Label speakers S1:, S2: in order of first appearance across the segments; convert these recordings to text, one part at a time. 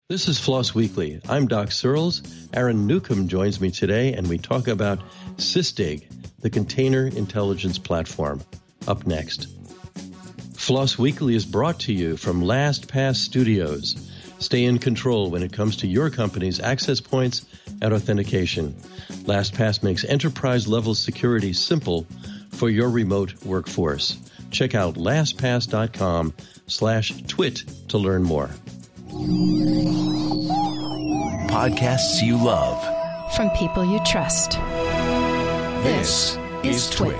S1: This is Floss Weekly. I'm Doc Searles. Aaron Newcomb joins me today, and we talk about Sysdig, the container intelligence platform. Up next. Floss Weekly is brought to you from LastPass Studios. Stay in control when it comes to your company's access points and authentication. LastPass makes enterprise-level security simple for your remote workforce. Check out lastpass.com/twit to learn more.
S2: Podcasts you love.
S3: From people you trust.
S2: This is Twit.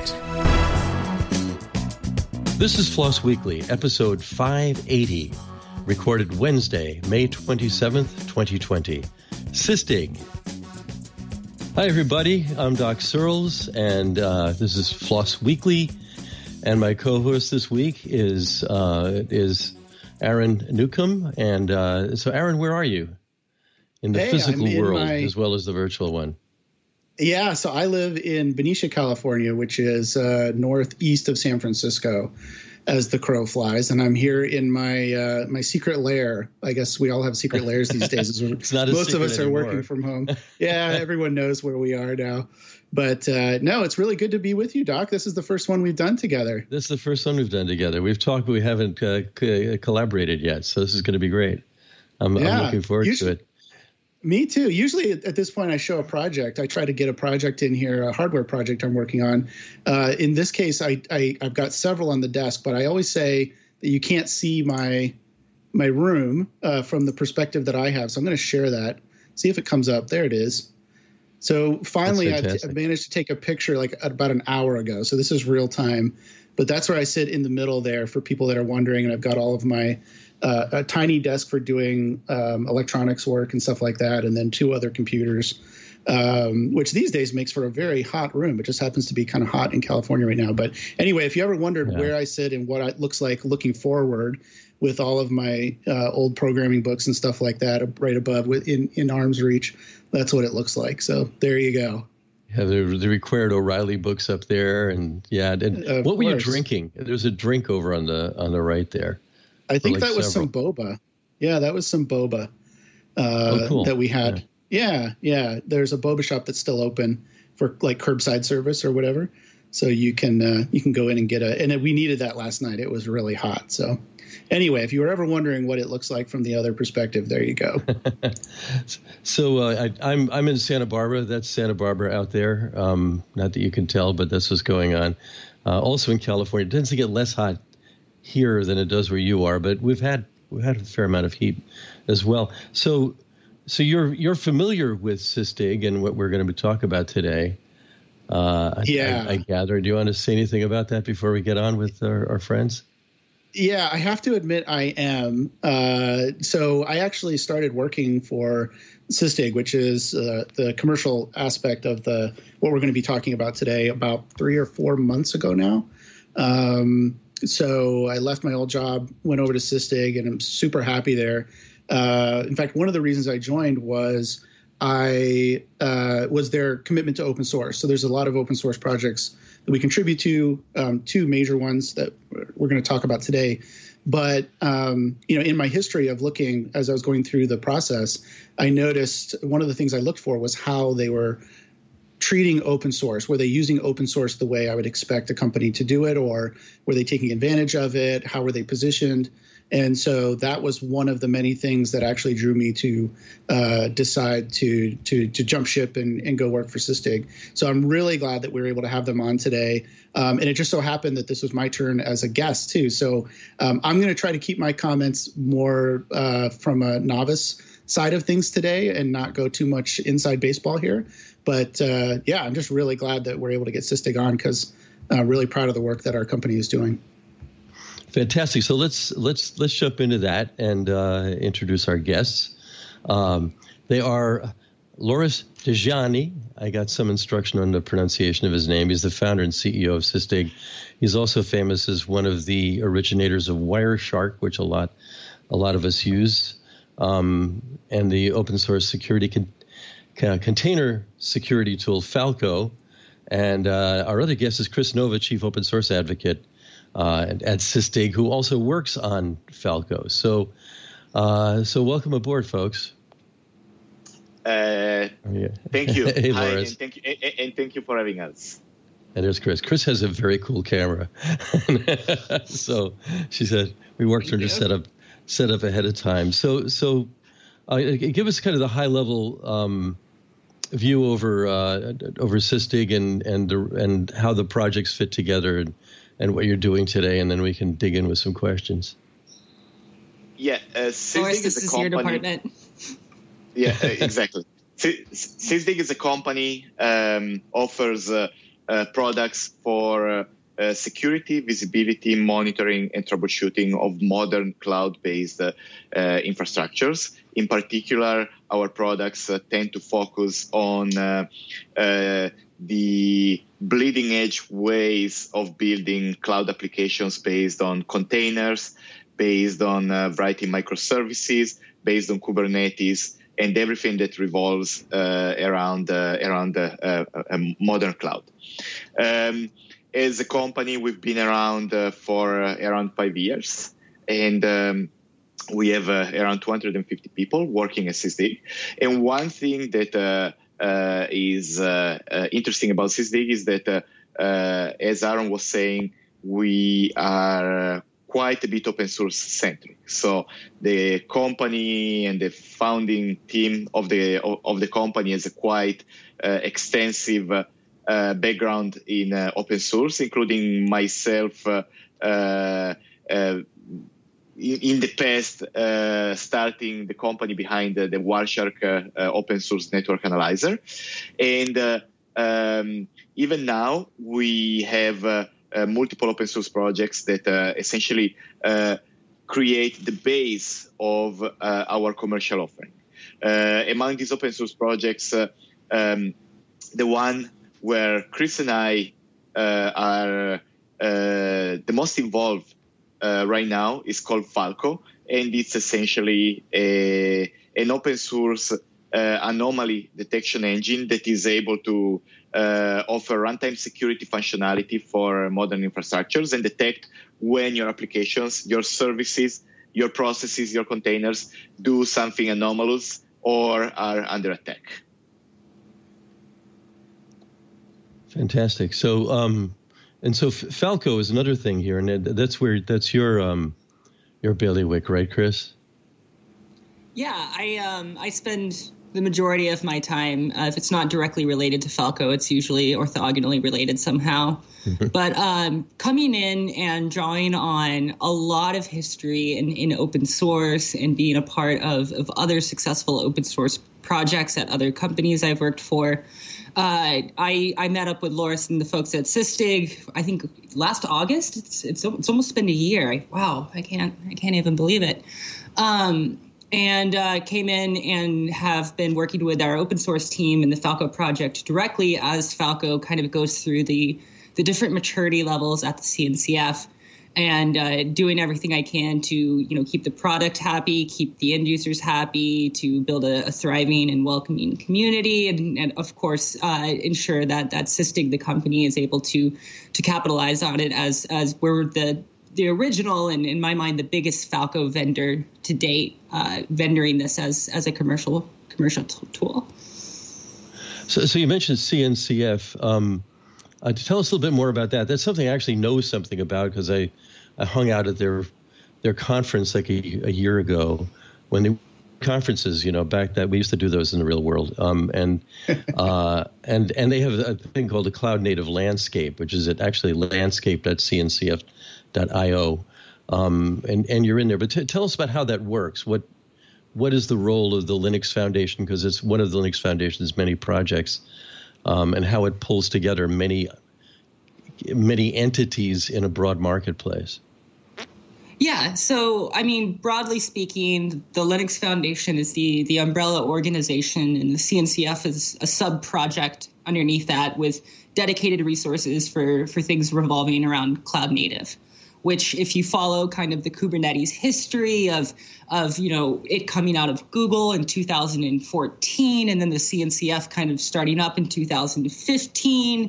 S1: This is Floss Weekly, episode 580, recorded Wednesday, May 27th, 2020. Sysdig. Hi, everybody. I'm Doc Searles, and this is Floss Weekly. And my co-host this week is Aaron Newcomb. And so, Aaron, where are you? In the physical world as well as the virtual one.
S4: Yeah, so I live in Benicia, California, which is northeast of San Francisco, as the crow flies. And I'm here in my my secret lair. I guess we all have secret lairs these days.
S1: It's not
S4: most of us
S1: anymore.
S4: are working from home. Yeah, everyone knows where we are now. But no, it's really good to be with you, Doc. This is the first one we've done together.
S1: This is the first one we've done together. We've talked, but we haven't collaborated yet. So this is going to be great. I'm looking forward to it.
S4: Me too. Usually at this point, I show a project. I try to get a project in here, a hardware project I'm working on. In this case, I've got several on the desk, but I always say that you can't see my room from the perspective that I have. So I'm going to share that, see if it comes up. There it is. So finally, I've managed to take a picture like about an hour ago. So this is real time. But that's where I sit in the middle there for people that are wondering. And I've got all of my a tiny desk for doing electronics work and stuff like that, and then two other computers, which these days makes for a very hot room. It just happens to be kind of hot in California right now. But anyway, if you ever wondered where I sit and what it looks like looking forward with all of my old programming books and stuff like that right above in arm's reach, that's what it looks like. So there you go.
S1: Yeah, the required O'Reilly books up there, and what were you drinking? There's a drink over on the right there.
S4: I think that was some boba. Yeah, that was some boba
S1: cool.
S4: that we had. Yeah. There's a boba shop that's still open for like curbside service or whatever. So you can go in and get and we needed that last night. It was really hot. So anyway, if you were ever wondering what it looks like from the other perspective, there you go.
S1: So I'm in Santa Barbara. That's Santa Barbara out there. Not that you can tell, but that's what's going on. Also in California, it tends to get less hot here than it does where you are, but we've had a fair amount of heat as well. So you're familiar with Sysdig and what we're going to talk about today. I gather. Do you want to say anything about that before we get on with our friends?
S4: Yeah, I have to admit I am. So I actually started working for Sysdig, which is the commercial aspect of what we're going to be talking about today, about 3 or 4 months ago now. So I left my old job, went over to Sysdig, and I'm super happy there. In fact, one of the reasons I joined was was their commitment to open source. So there's a lot of open source projects that we contribute to, two major ones that we're going to talk about today. But, in my history of looking, as I was going through the process, I noticed one of the things I looked for was how they were treating open source. Were they using open source the way I would expect a company to do it, or were they taking advantage of it? How were they positioned? And so that was one of the many things that actually drew me to decide to jump ship and go work for Sysdig. So I'm really glad that we were able to have them on today. And it just so happened that this was my turn as a guest too. So I'm going to try to keep my comments more from a novice side of things today and not go too much inside baseball here. But I'm just really glad that we're able to get Sysdig on, because I'm really proud of the work that our company is doing.
S1: Fantastic. So let's jump into that and introduce our guests. They are Loris Dejani. I got some instruction on the pronunciation of his name. He's the founder and CEO of Sysdig. He's also famous as one of the originators of Wireshark, which a lot of us use, and the open source security container security tool Falco. And our other guest is Chris Nova, Chief Open Source Advocate at Sysdig, who also works on Falco. So So welcome aboard, folks.
S5: Thank you.
S1: Hey,
S5: Hi,
S1: Loris.
S5: and thank you for having us.
S1: And there's Chris. Chris has a very cool camera. So she said we worked her to set up ahead of time. So give us kind of the high level view over SysDig and how the projects fit together and what you're doing today, and then we can dig in with some questions.
S5: Yeah, SysDig
S6: this is your department.
S5: Yeah, exactly. SysDig is a company, offers products for security, visibility, monitoring, and troubleshooting of modern cloud-based infrastructures. In particular, our products tend to focus on the bleeding edge ways of building cloud applications based on containers, based on variety microservices, based on Kubernetes, and everything that revolves around a modern cloud. As a company, we've been around for around 5 years, and we have around 250 people working at SysDig. And one thing that is interesting about SysDig is that, as Aaron was saying, we are quite a bit open source centric. So the company and the founding team of the company has a quite extensive background in open source, including myself in the past, starting the company behind the Wireshark open source network analyzer. And even now, we have multiple open source projects that essentially create the base of our commercial offering. Among these open source projects, the one where Chris and I are the most involved right now is called Falco, and it's essentially an open source anomaly detection engine that is able to offer runtime security functionality for modern infrastructures and detect when your applications, your services, your processes, your containers do something anomalous or are under attack.
S1: Fantastic. So, so Falco is another thing here, and that's your bailiwick, right, Chris?
S6: Yeah, I spend the majority of my time, if it's not directly related to Falco, it's usually orthogonally related somehow. But coming in and drawing on a lot of history in open source and being a part of other successful open source projects at other companies I've worked for, I met up with Loris and the folks at SysDig, I think last August. It's almost been a year. Wow, I can't even believe it. And came in and have been working with our open source team in the Falco project directly as Falco kind of goes through the different maturity levels at the CNCF, and doing everything I can to keep the product happy, keep the end users happy, to build a thriving and welcoming community, and of course ensure that SysDig, the company, is able to capitalize on it as we're the original, and in my mind, the biggest Falco vendor to date, vendoring this as a commercial tool.
S1: So you mentioned CNCF. Tell us a little bit more about that. That's something I actually know something about because I hung out at their conference like a year ago when they conferences, back that we used to do those in the real world. And they have a thing called a cloud native landscape, which is actually landscape.cncf.io. And you're in there, but tell us about how that works. What is the role of the Linux Foundation? Because it's one of the Linux Foundation's many projects, and how it pulls together many entities in a broad marketplace.
S6: Yeah, so I mean, broadly speaking, the Linux Foundation is the umbrella organization, and the CNCF is a sub-project underneath that with dedicated resources for things revolving around cloud native, which if you follow kind of the Kubernetes history of it coming out of Google in 2014, and then the CNCF kind of starting up in 2015,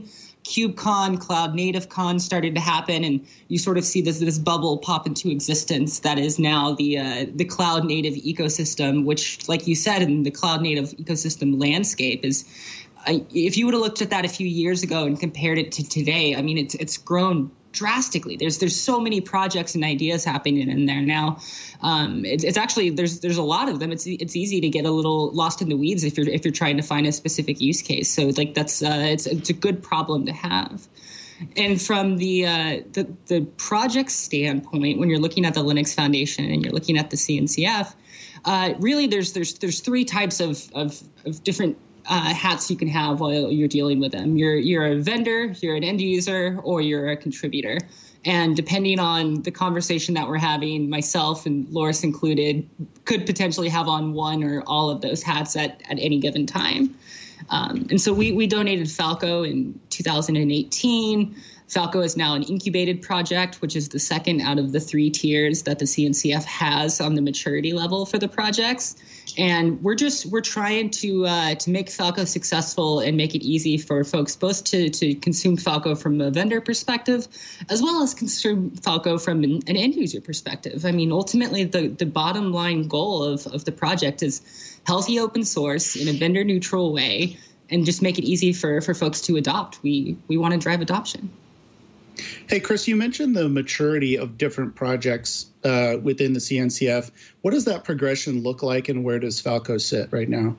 S6: KubeCon, Cloud Native Con started to happen, and you sort of see this bubble pop into existence that is now the cloud native ecosystem, which, like you said, in the cloud native ecosystem landscape is. If you would have looked at that a few years ago and compared it to today, I mean, it's grown drastically. There's so many projects and ideas happening in there now. It's actually there's a lot of them. It's easy to get a little lost in the weeds if you're trying to find a specific use case. So like that's it's a good problem to have. And from the project standpoint, when you're looking at the Linux Foundation and you're looking at the CNCF, really there's three types of different hats you can have while you're dealing with them. You're a vendor, you're an end user, or you're a contributor. And depending on the conversation that we're having, myself and Loris included, could potentially have on one or all of those hats at any given time. And so we donated Falco in 2018. Falco is now an incubated project, which is the second out of the 3 tiers that the CNCF has on the maturity level for the projects. And we're trying to make Falco successful and make it easy for folks both to consume Falco from a vendor perspective, as well as consume Falco from an end user perspective. I mean, ultimately, the bottom line goal of the project is healthy open source in a vendor neutral way, and just make it easy for folks to adopt. We want to drive adoption.
S4: Hey, Chris, you mentioned the maturity of different projects within the CNCF. What does that progression look like, and where does Falco sit right now?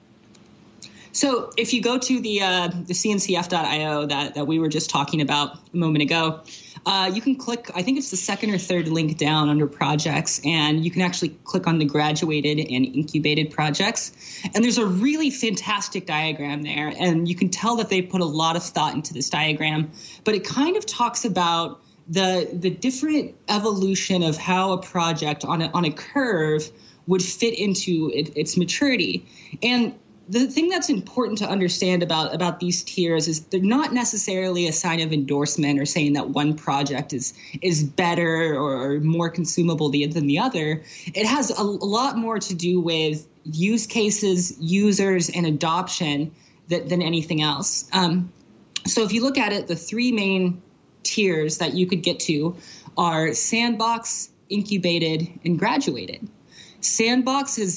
S6: So if you go to the cncf.io that we were just talking about a moment ago, you can click, I think it's the second or third link down under projects, and you can actually click on the graduated and incubated projects. And there's a really fantastic diagram there, and you can tell that they put a lot of thought into this diagram, but it kind of talks about the different evolution of how a project on a curve would fit into its maturity. And the thing that's important to understand about these tiers is they're not necessarily a sign of endorsement or saying that one project is better or more consumable than the other. It has a lot more to do with use cases, users, and adoption than anything else. So if you look at it, the 3 main tiers that you could get to are sandbox, incubated, and graduated. Sandbox is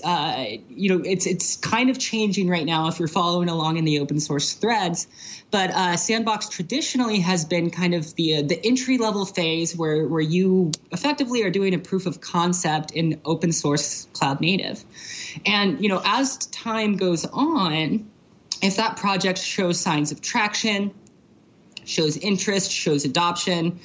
S6: it's kind of changing right now if you're following along in the open source threads, but Sandbox traditionally has been kind of the entry level phase where you effectively are doing a proof of concept in open source cloud native. And as time goes on, if that project shows signs of traction, shows interest, shows adoption,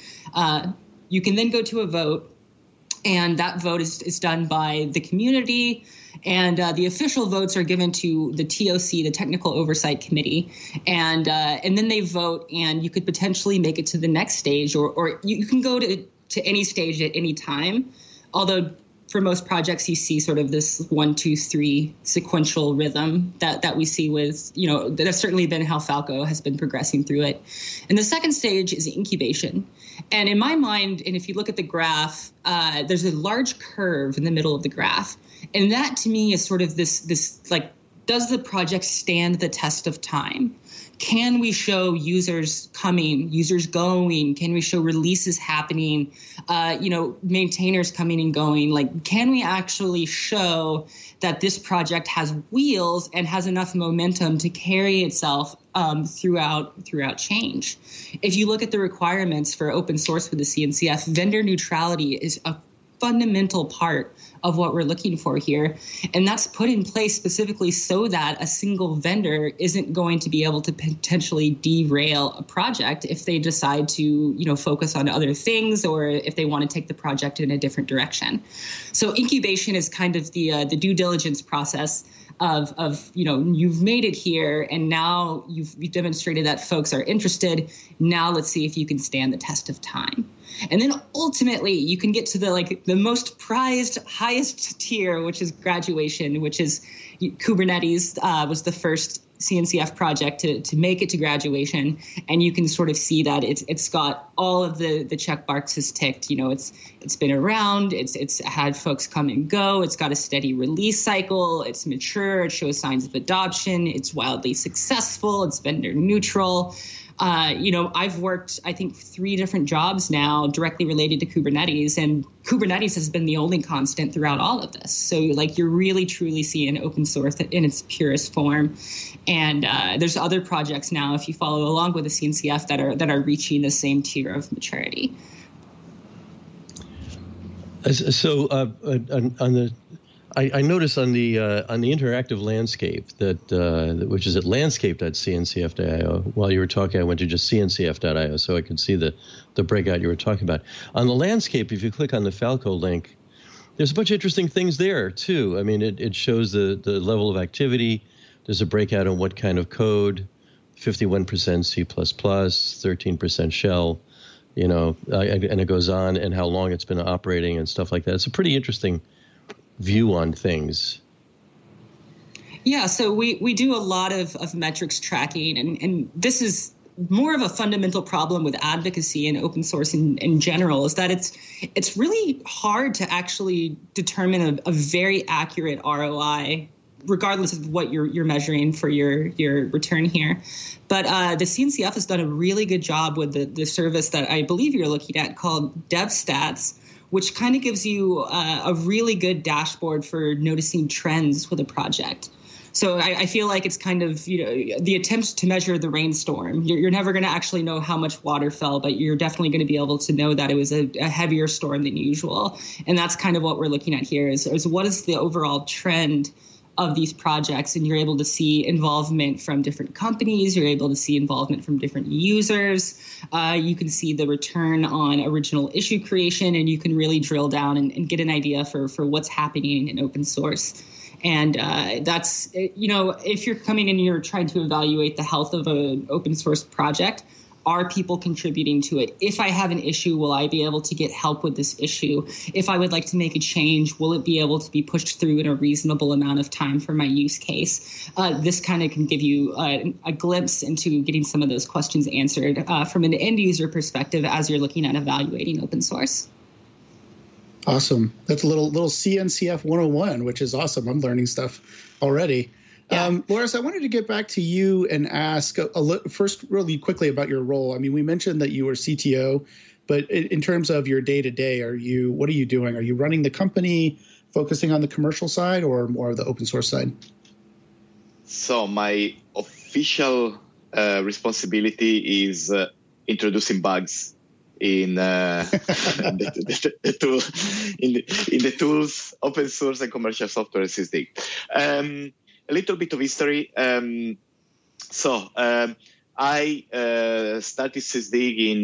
S6: you can then go to a vote. And that vote is done by the community, and the official votes are given to the TOC, the Technical Oversight Committee, and then they vote, and you could potentially make it to the next stage, or you can go to any stage at any time. Although for most projects, you see sort of this 1, 2, 3 sequential rhythm that we see with, that has certainly been how Falco has been progressing through it. And the second stage is incubation. And in my mind, and if you look at the graph, there's a large curve in the middle of the graph. And that to me is sort of this like, does the project stand the test of time? Can we show users coming, users going? Can we show releases happening, maintainers coming and going? Like, can we actually show that this project has wheels and has enough momentum to carry itself throughout change? If you look at the requirements for open source with the CNCF, vendor neutrality is a fundamental part of what we're looking for here. And that's put in place specifically so that a single vendor isn't going to be able to potentially derail a project if they decide to, focus on other things, or if they want to take the project in a different direction. So incubation is kind of the due diligence process of you've made it here, and now you've demonstrated that folks are interested. Now let's see if you can stand the test of time. And then ultimately you can get to the most prized, highest tier, which is graduation, which is Kubernetes was the first CNCF project to make it to graduation. And you can sort of see that it's got all of the check boxes ticked. It's been around, it's had folks come and go, it's got a steady release cycle, it's mature, it shows signs of adoption, it's wildly successful, it's vendor neutral. I've worked, I think, 3 different jobs now directly related to Kubernetes, and Kubernetes has been the only constant throughout all of this. So like you're really truly seeing open source in its purest form. And there's other projects now, if you follow along with the CNCF, that are reaching the same tier of maturity.
S1: So I noticed on the interactive landscape that which is at landscape.cncf.io. While you were talking, I went to just cncf.io so I could see the breakout you were talking about. On the landscape, if you click on the Falco link, there's a bunch of interesting things there too. I mean, it shows the level of activity. There's a breakout on what kind of code: 51% C++, 13% shell. And it goes on, and how long it's been operating and stuff like that. It's a pretty interesting view on things.
S6: Yeah, so we do a lot of metrics tracking, and this is more of a fundamental problem with advocacy and open source in general, is that it's really hard to actually determine a very accurate ROI, regardless of what you're measuring for your return here. But the CNCF has done a really good job with the service that I believe you're looking at called DevStats, which kind of gives you a really good dashboard for noticing trends with a project. So I feel like it's kind of, the attempt to measure the rainstorm. You're never going to actually know how much water fell, but you're definitely going to be able to know that it was a heavier storm than usual. And that's kind of what we're looking at here is what is the overall trend of these projects, and you're able to see involvement from different companies. You're able to see involvement from different users. You can see the return on original issue creation, and you can really drill down and get an idea for what's happening in open source. And that's, if you're coming in and you're trying to evaluate the health of an open source project, are people contributing to it? If I have an issue, will I be able to get help with this issue? If I would like to make a change, will it be able to be pushed through in a reasonable amount of time for my use case? This kind of can give you a glimpse into getting some of those questions answered from an end user perspective as you're looking at evaluating open source.
S4: Awesome. That's a little CNCF 101, which is awesome. I'm learning stuff already. Yeah. Loris, I wanted to get back to you and ask first really quickly about your role. I mean, we mentioned that you were CTO, but in terms of your day-to-day, what are you doing? Are you running the company, focusing on the commercial side, or more of the open source side? So
S5: my official responsibility is introducing bugs in the tools, open source and commercial software SysDig. A little bit of history. I started SysDig in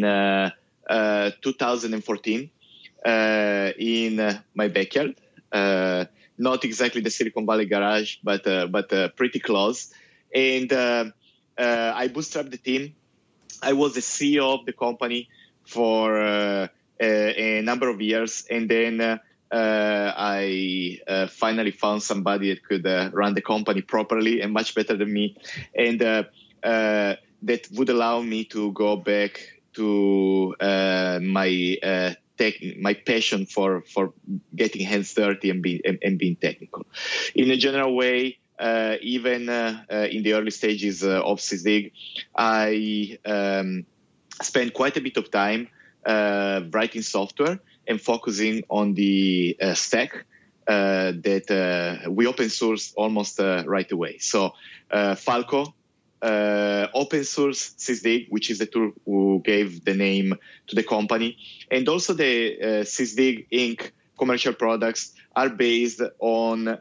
S5: 2014 in my backyard. Not exactly the Silicon Valley garage, but pretty close. And I bootstrapped the team. I was the CEO of the company for a number of years, and then I finally found somebody that could run the company properly and much better than me, and that would allow me to go back to my passion for getting hands dirty and being technical. In a general way, even in the early stages of SysDig, I spent quite a bit of time writing software and focusing on the stack that we open sourced almost right away. So Falco, open source SysDig, which is the tool who gave the name to the company, and also the SysDig Inc. commercial products are based on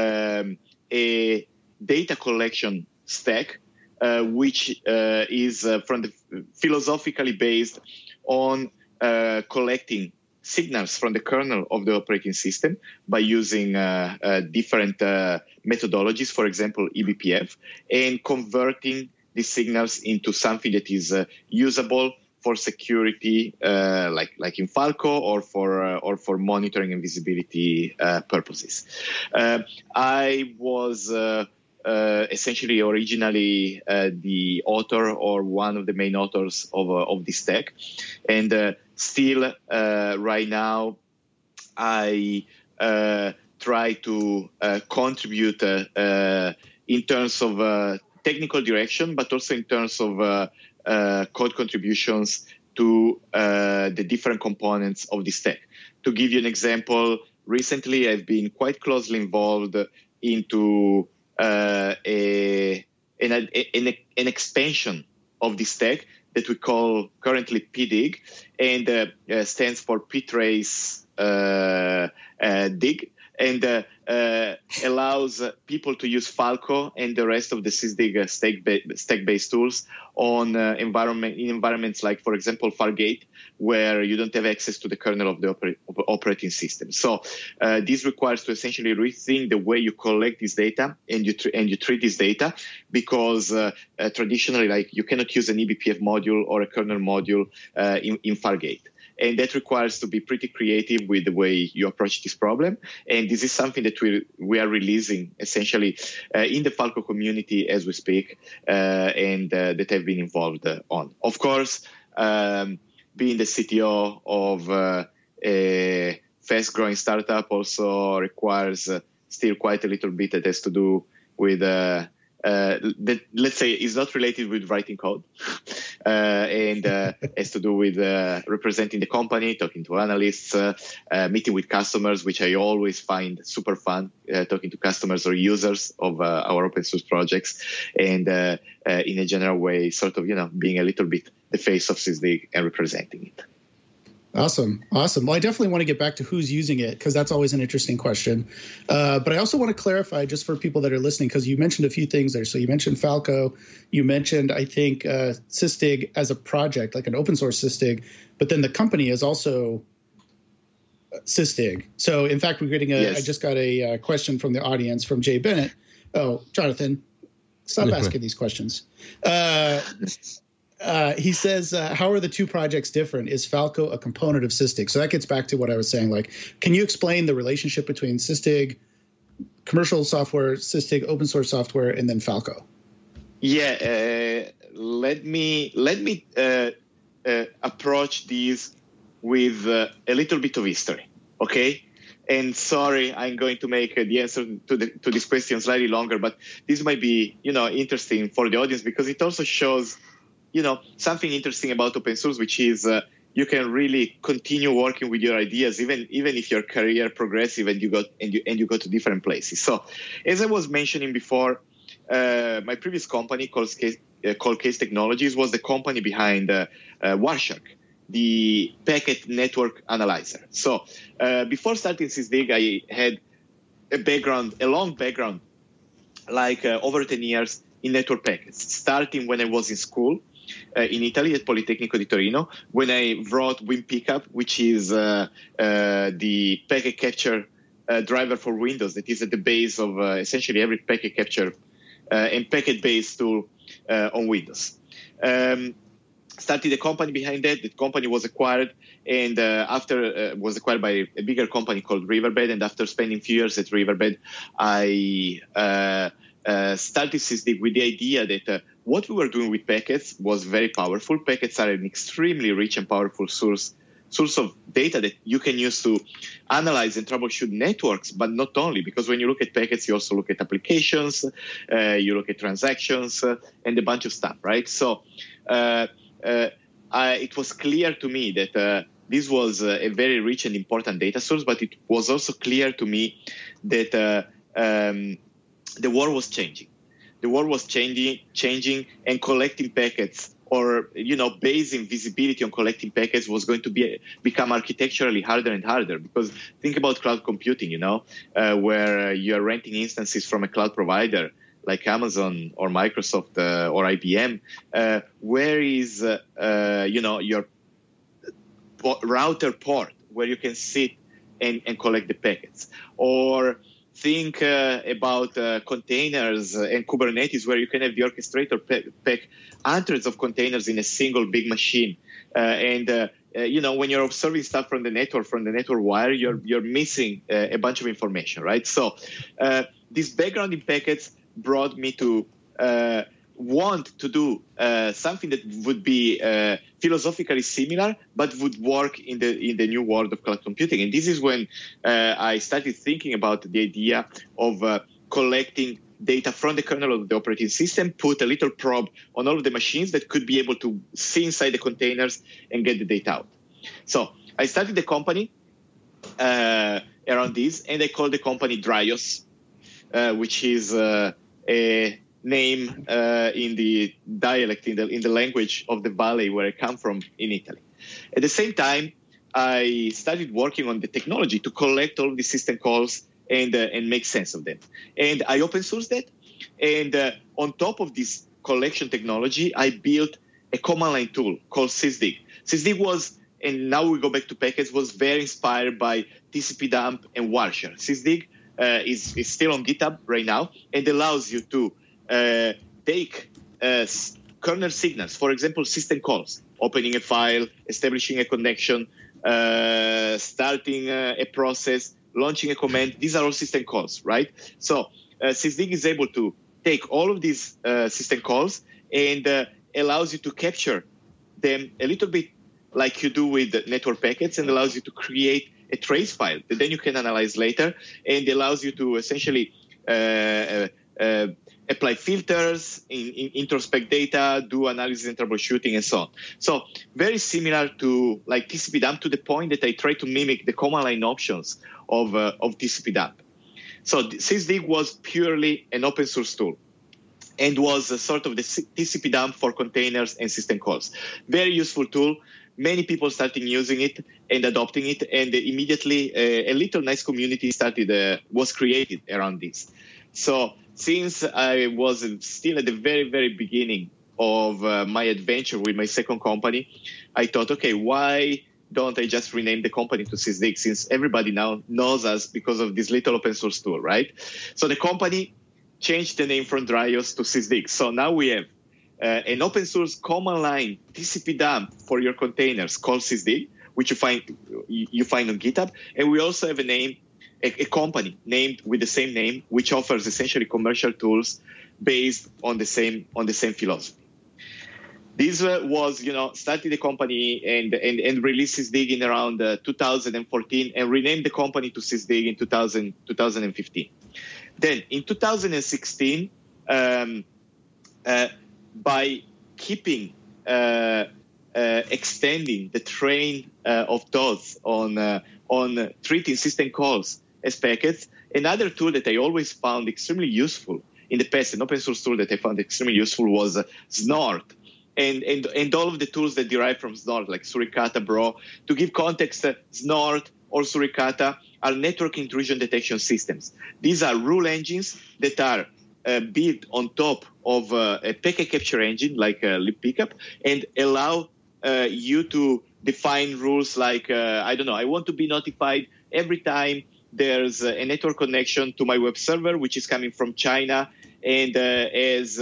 S5: a data collection stack, which is philosophically based on collecting signals from the kernel of the operating system by using different methodologies, for example, eBPF, and converting these signals into something that is usable for security, like in Falco, or for monitoring and visibility purposes. I was essentially originally the author or one of the main authors of this stack, and still right now I try to contribute in terms of technical direction, but also in terms of code contributions to the different components of the stack. To give you an example, recently I've been quite closely involved into an expansion of the stack that we call currently PDIG, and stands for ptrace dig, and allows people to use Falco and the rest of the sysdig stack-based tools on environments like, for example, Fargate, where you don't have access to the kernel of the operating system. So this requires to essentially rethink the way you collect this data and you treat this data, because traditionally, like, you cannot use an eBPF module or a kernel module in Fargate. And that requires to be pretty creative with the way you approach this problem. And this is something that we are releasing essentially in the Falco community as we speak, and that I've been involved on. Of course, being the CTO of a fast-growing startup also requires still quite a little bit that has to do with that, let's say, is not related with writing code, and has to do with representing the company, talking to analysts, meeting with customers, which I always find super fun, talking to customers or users of our open source projects, and in a general way, sort of, being a little bit the face of sysdig and representing it.
S4: Awesome. Well, I definitely want to get back to who's using it, because that's always an interesting question. But I also want to clarify, just for people that are listening, because you mentioned a few things there. So you mentioned Falco. You mentioned, I think, sysdig as a project, like an open source sysdig. But then the company is also sysdig. So, in fact, we're getting I just got a question from the audience from Jay Bennett. Oh, Jonathan, stop asking these questions. He says, how are the two projects different? Is Falco a component of sysdig? So that gets back to what I was saying. Like, can you explain the relationship between sysdig, commercial software, sysdig, open source software, and then Falco?
S5: Yeah, let me approach these with a little bit of history, okay? And sorry, I'm going to make the answer to this question slightly longer, but this might be, interesting for the audience, because it also shows something interesting about open source, which is you can really continue working with your ideas, even if your career progressive and you go to different places. So, as I was mentioning before, my previous company called Case Technologies was the company behind Wireshark, the packet network analyzer. So, before starting sysdig, I had a long background, like over 10 years in network packets, starting when I was in school. In Italy at Politecnico di Torino, when I wrote WinPickup, which is the packet capture driver for Windows that is at the base of essentially every packet capture and packet-based tool on Windows. Started a company behind that. That company was acquired, and after was acquired by a bigger company called Riverbed. And after spending a few years at Riverbed, I started sysdig with the idea that what we were doing with packets was very powerful. Packets are an extremely rich and powerful source of data that you can use to analyze and troubleshoot networks, but not only, because when you look at packets, you also look at applications, you look at transactions, and a bunch of stuff, right? So it was clear to me that this was a very rich and important data source, but it was also clear to me that the world was changing. The world was changing, and collecting packets, or basing visibility on collecting packets, was going to become architecturally harder and harder. Because think about cloud computing, where you're renting instances from a cloud provider like Amazon or Microsoft or IBM. Where is your router port where you can sit and collect the packets? Or think about containers and Kubernetes, where you can have the orchestrator pack hundreds of containers in a single big machine. And when you're observing stuff from the network wire, you're missing a bunch of information, right? So this background in packets brought me to want to do something that would be philosophically similar, but would work in the new world of cloud computing. And this is when I started thinking about the idea of collecting data from the kernel of the operating system, put a little probe on all of the machines that could be able to see inside the containers and get the data out. So I started the company around this, and I called the company Dryos, which is a name in the dialect, in the language of the valley where I come from in Italy. At the same time, I started working on the technology to collect all of the system calls and make sense of them. And I open sourced that. And on top of this collection technology, I built a command line tool called sysdig. Sysdig was, and now we go back to packets, was very inspired by TCP-dump and Warshare. Sysdig is still on GitHub right now and allows you to take kernel signals, for example, system calls, opening a file, establishing a connection, starting a process, launching a command. These are all system calls, right? So sysdig is able to take all of these system calls and allows you to capture them a little bit like you do with network packets, and allows you to create a trace file that then you can analyze later, and allows you to essentially apply filters, introspect data, do analysis and troubleshooting, and so on. So very similar to like TCP-dump, to the point that I try to mimic the command line options of TCP-dump. So sysdig was purely an open source tool and was a sort of the TCP-dump for containers and system calls. Very useful tool. Many people started using it and adopting it, and immediately a little nice community was created around this. So since I was still at the very, very beginning of my adventure with my second company, I thought, okay, why don't I just rename the company to sysdig, since everybody now knows us because of this little open source tool, right? So the company changed the name from Dryos to sysdig. So now we have an open source command line TCP-dump for your containers called sysdig, which you find on GitHub. And we also have a company named with the same name, which offers essentially commercial tools based on the same philosophy. This was, started the company and released sysdig in around 2014 and renamed the company to sysdig in 2015. Then in 2016, by keeping extending the train of thoughts on treating system calls as packets, another tool that I always found extremely useful in the past, an open source tool that I found extremely useful, was Snort. And all of the tools that derive from Snort, like Suricata, Bro. To give context, Snort or Suricata are network intrusion detection systems. These are rule engines that are built on top of a packet capture engine like libpcap, and allow you to define rules like, I want to be notified every time there's a network connection to my web server, which is coming from China, and as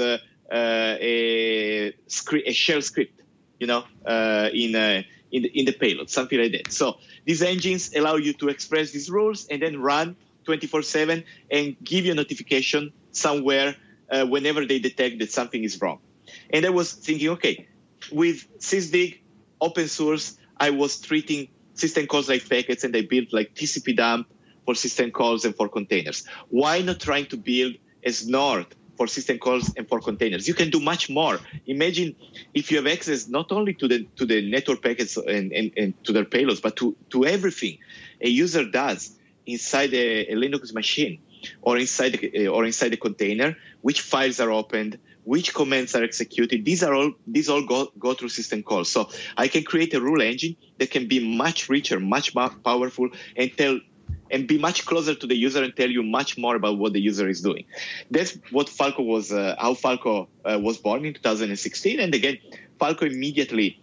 S5: a shell script, in the payload, something like that. So these engines allow you to express these rules and then run 24/7 and give you a notification somewhere whenever they detect that something is wrong. And I was thinking, okay, with sysdig, open source, I was treating system calls like packets, and I built like TCP-dump for system calls and for containers. Why not trying to build a Snort for system calls and for containers? You can do much more. Imagine if you have access not only to the network packets and to their payloads, but to everything a user does inside a Linux machine or inside the container, which files are opened, which commands are executed. These all go through system calls. So I can create a rule engine that can be much richer, much more powerful, and be much closer to the user and tell you much more about what the user is doing. That's what Falco was, how Falco was born in 2016. And again, Falco immediately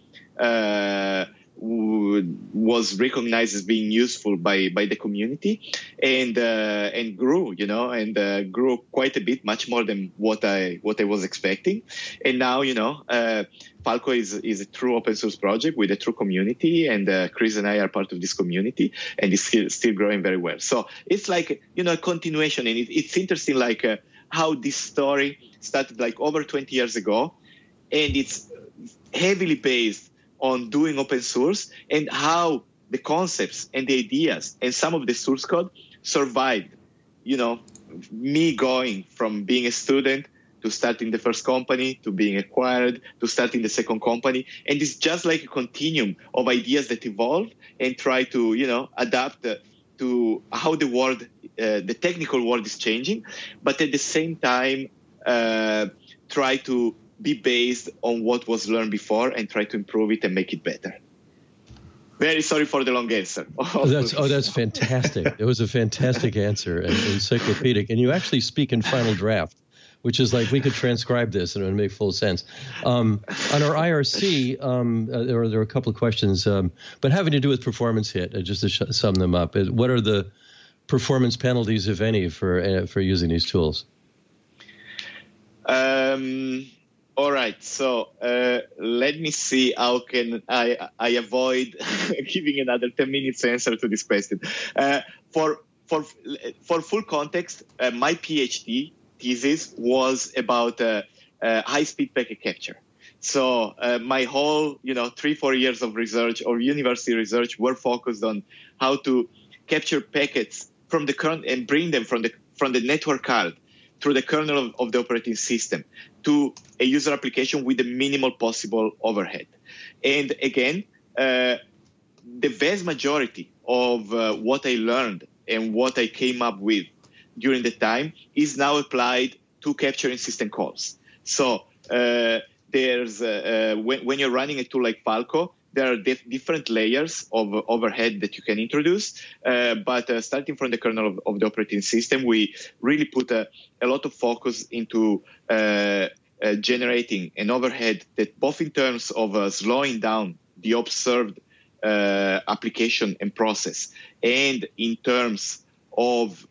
S5: was recognized as being useful by the community, and grew, and grew quite a bit, much more than what I was expecting. And now, Falco is a true open source project with a true community, and Chris and I are part of this community, and it's still growing very well. So it's like, a continuation, and it's interesting, like how this story started like over 20 years ago, and it's heavily based on doing open source, and how the concepts and the ideas and some of the source code survived, me going from being a student to starting the first company, to being acquired, to starting the second company. And it's just like a continuum of ideas that evolve and try to, adapt to how the world, the technical world is changing, but at the same time, try to be based on what was learned before and try to improve it and make it better. Very sorry for the long answer.
S1: That's fantastic. It was a fantastic answer and encyclopedic. And you actually speak in final draft, which is like we could transcribe this and it would make full sense. On our IRC, there are a couple of questions, but having to do with performance hit, just to sum them up. What are the performance penalties, if any, for using these tools?
S5: All right, so let me see how can I avoid giving another 10 minutes answer to this question. For full context, my PhD thesis was about high-speed packet capture. So my whole 3-4 years of research or university research were focused on how to capture packets from the kernel and bring them from the network card through the kernel of the operating system to a user application with the minimal possible overhead. And again, the vast majority of what I learned and what I came up with during the time is now applied to capturing system calls. So there's when you're running a tool like Falco, there are different layers of overhead that you can introduce, but starting from the kernel of the operating system, we really put a lot of focus into generating an overhead that both in terms of slowing down the observed application and process, and in terms of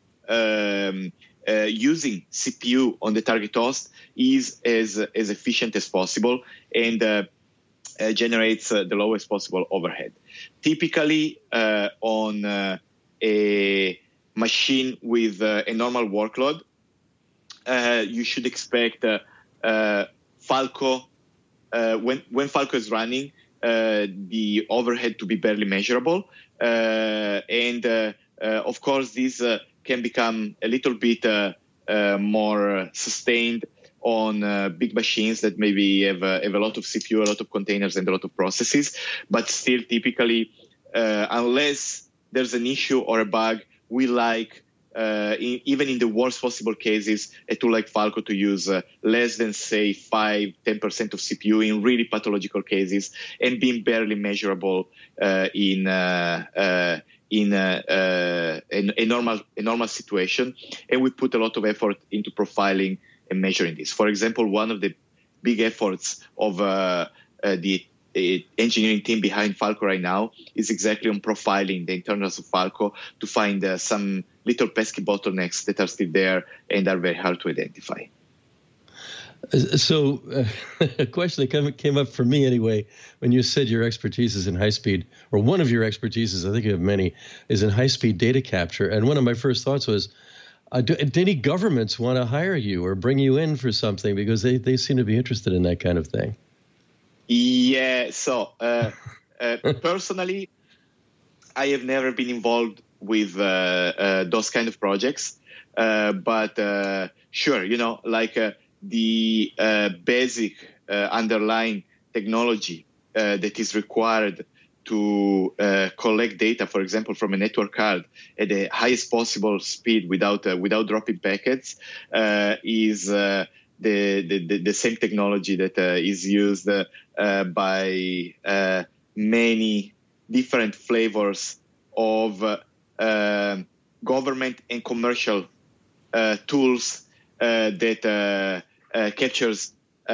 S5: using CPU on the target host is as efficient as possible and generates the lowest possible overhead. Typically, on a machine with a normal workload, you should expect Falco, when Falco is running, the overhead to be barely measurable. And of course, this can become a little bit more sustained on big machines that maybe have a lot of CPU, a lot of containers, and a lot of processes. But still, typically, unless there's an issue or a bug, we like, even in the worst possible cases, a tool like Falco to use less than, say, 5-10% of CPU in really pathological cases and being barely measurable in a normal situation. And we put a lot of effort into profiling and measuring this. For example, one of the big efforts of the engineering team behind Falco right now is exactly on profiling the internals of Falco to find some little pesky bottlenecks that are still there and are very hard to identify.
S1: So a question that came up for me anyway, when you said your expertise is in high speed, or one of your expertises, I think you have many, is in high speed data capture. And one of my first thoughts was, do any governments want to hire you or bring you in for something, because they seem to be interested in that kind of thing?
S5: Yeah, so personally, I have never been involved with those kind of projects. But sure, like the basic underlying technology that is required to collect data, for example, from a network card at the highest possible speed without dropping packets is the same technology that is used by many different flavors of government and commercial tools that captures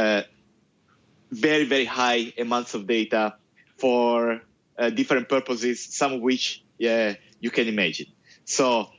S5: very, very high amounts of data for different purposes, some of which you can imagine. So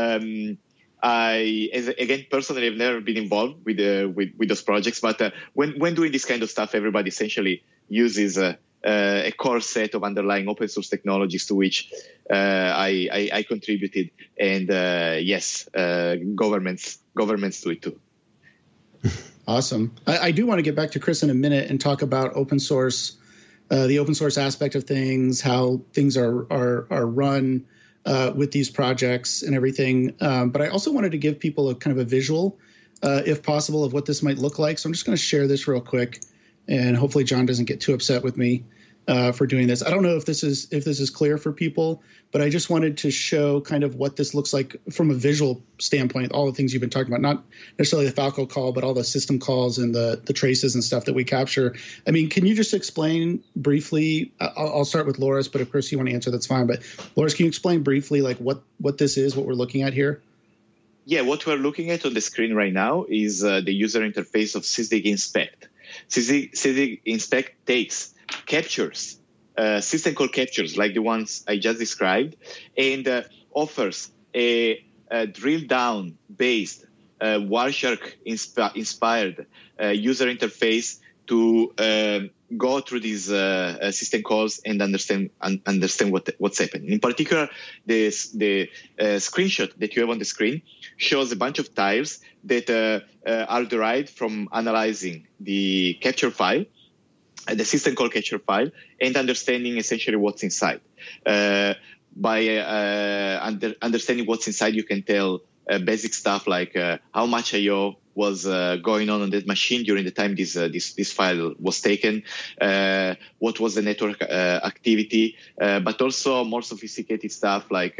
S5: I, again, personally, have never been involved with those projects. But when doing this kind of stuff, everybody essentially uses a core set of underlying open source technologies to which I contributed. And yes, governments do it too.
S4: Awesome. I do want to get back to Chris in a minute and talk about open source, the open source aspect of things, how things are run with these projects and everything. But I also wanted to give people a kind of a visual, if possible, of what this might look like. So I'm just going to share this real quick, and hopefully John doesn't get too upset with me for doing this. I don't know if this is clear for people, but I just wanted to show kind of what this looks like from a visual standpoint, all the things you've been talking about, not necessarily the Falco call, but all the system calls and the traces and stuff that we capture. I mean, can you just explain briefly? I'll start with Loris, but if Chris, you want to answer, that's fine. But Loris, can you explain briefly like what this is, what we're looking at here?
S5: Yeah, what we're looking at on the screen right now is the user interface of Sysdig Inspect. Sysdig Inspect captures system call captures like the ones I just described, and offers a drill down based Wireshark inspired user interface to go through these system calls and understand what's happening. In particular, the screenshot that you have on the screen shows a bunch of tiles that are derived from analyzing the capture file, the system call capture file, and understanding essentially what's inside. By understanding what's inside, you can tell basic stuff like how much I/O was going on that machine during the time this file was taken, what was the network activity, but also more sophisticated stuff like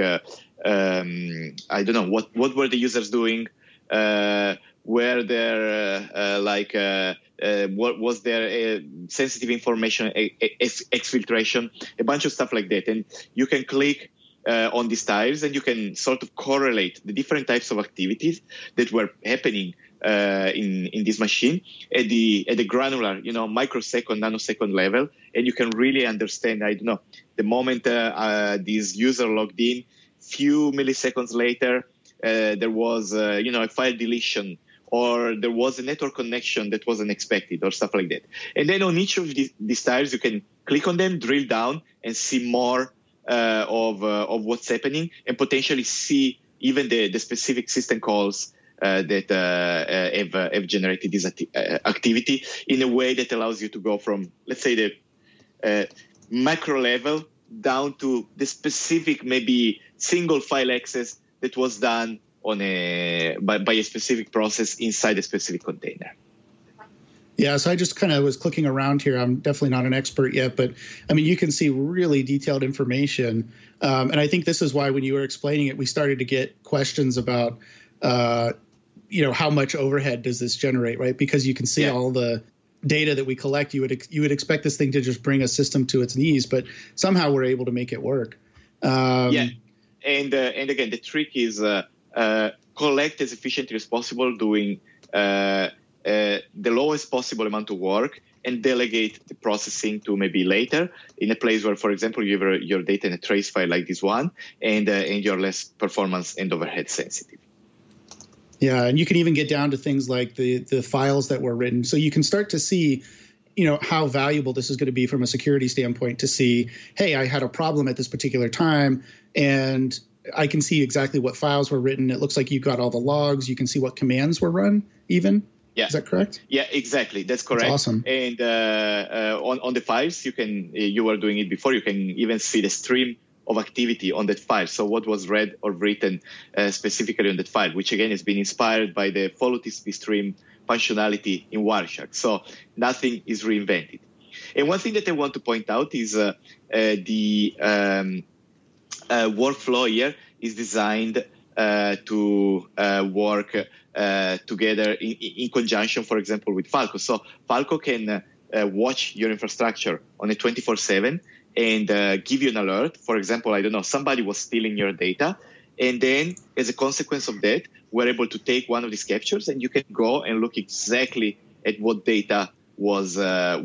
S5: I don't know what were the users doing, were there what was there sensitive information exfiltration, a bunch of stuff like that, and you can click on these tiles and you can sort of correlate the different types of activities that were happening in this machine at the granular, microsecond, nanosecond level, and you can really understand. I don't know, the moment this user logged in, few milliseconds later, there was a file deletion, or there was a network connection that wasn't expected, or stuff like that. And then on each of these tiles, you can click on them, drill down, and see more of what's happening, and potentially see even the specific system calls that have generated this activity in a way that allows you to go from, let's say, the macro level down to the specific, maybe single file access that was done on by a specific process inside a specific container.
S4: Yeah, so I just kind of was clicking around here. I'm definitely not an expert yet, but I mean, you can see really detailed information. And I think this is why when you were explaining it, we started to get questions about, how much overhead does this generate, right? Because you can see all the data that we collect. You would expect this thing to just bring a system to its knees, but somehow we're able to make it work.
S5: And again, the trick is collect as efficiently as possible, doing the lowest possible amount of work, and delegate the processing to maybe later in a place where, for example, you have your data in a trace file like this one, and you're less performance and overhead sensitive.
S4: Yeah, and you can even get down to things like the files that were written. So you can start to see, how valuable this is going to be from a security standpoint to see, hey, I had a problem at this particular time, and I can see exactly what files were written. It looks like you got all the logs. You can see what commands were run even.
S5: Yeah.
S4: Is that correct?
S5: Yeah, exactly. That's correct.
S4: That's awesome.
S5: And on the files, you were doing it before. You can even see the stream of activity on that file. So what was read or written specifically on that file, which again has been inspired by the follow TCP stream functionality in Wireshark. So nothing is reinvented. And one thing that I want to point out is the workflow here is designed to work together in conjunction, for example, with Falco. So Falco can watch your infrastructure on a 24/7 and give you an alert. For example, I don't know, somebody was stealing your data, and then as a consequence of that, we're able to take one of these captures, and you can go and look exactly at what data was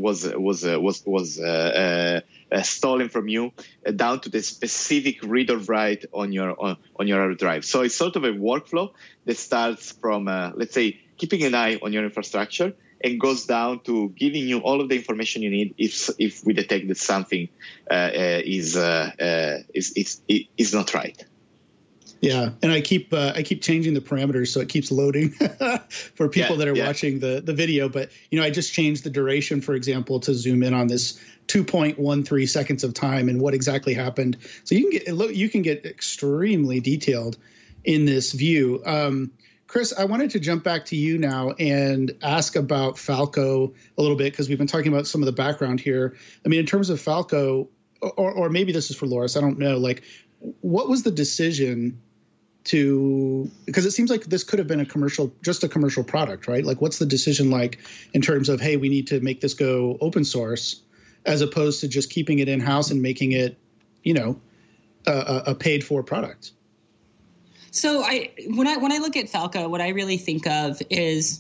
S5: stolen from you, down to the specific read or write on your hard drive. So it's sort of a workflow that starts from, let's say, keeping an eye on your infrastructure and goes down to giving you all of the information you need if we detect that something is not right.
S4: Yeah, and I keep changing the parameters so it keeps loading for people that are watching the video. But I just changed the duration, for example, to zoom in on this 2.13 seconds of time and what exactly happened. So you can get extremely detailed in this view. Chris, I wanted to jump back to you now and ask about Falco a little bit, because we've been talking about some of the background here. I mean, in terms of Falco, or maybe this is for Loris, I don't know. Like, what was the decision because it seems like this could have been just a commercial product, right? Like, what's the decision like in terms of, hey, we need to make this go open source, as opposed to just keeping it in-house and making it, a paid for product?
S6: So when I look at Falco, what I really think of is,